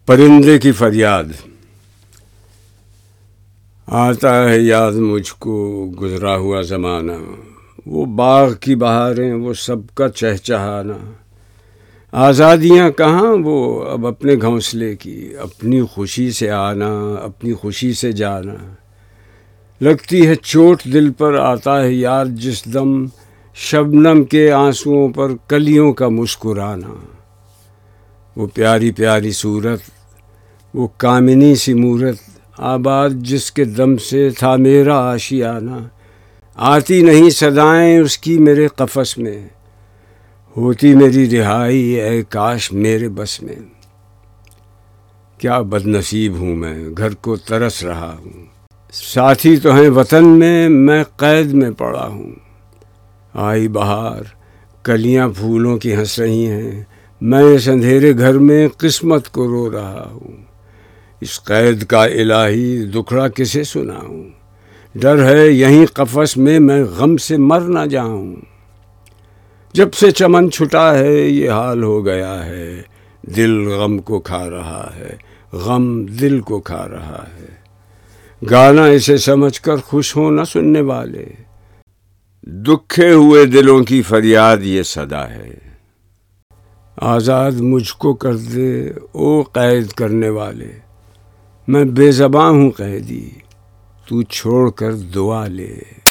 پرندے کی فریاد۔ آتا ہے یاد مجھ کو گزرا ہوا زمانہ، وہ باغ کی بہاریں، وہ سب کا چہچہانا۔ آزادیاں کہاں وہ اب اپنے گھونسلے کی، اپنی خوشی سے آنا، اپنی خوشی سے جانا۔ لگتی ہے چوٹ دل پر، آتا ہے یاد جس دم، شبنم کے آنسوؤں پر کلیوں کا مسکرانا۔ وہ پیاری پیاری صورت، وہ کامنی سی مورت، آباد جس کے دم سے تھا میرا آشیانہ۔ آتی نہیں صدائیں اس کی میرے قفس میں، ہوتی میری رہائی اے کاش میرے بس میں۔ کیا بد نصیب ہوں میں، گھر کو ترس رہا ہوں، ساتھی تو ہیں وطن میں قید میں پڑا ہوں۔ آئی بہار، کلیاں پھولوں کی ہنس رہی ہیں، میں اس اندھیرے گھر میں قسمت کو رو رہا ہوں۔ اس قید کا الہی دکھڑا کسے سناؤں، ڈر ہے یہیں قفس میں غم سے مر نہ جاؤں۔ جب سے چمن چھٹا ہے یہ حال ہو گیا ہے، دل غم کو کھا رہا ہے، غم دل کو کھا رہا ہے۔ گانا اسے سمجھ کر خوش ہوں نہ سننے والے، دکھے ہوئے دلوں کی فریاد یہ صدا ہے۔ آزاد مجھ کو کر دے او قید کرنے والے، میں بے زباں ہوں قیدی، تو چھوڑ کر دعا لے۔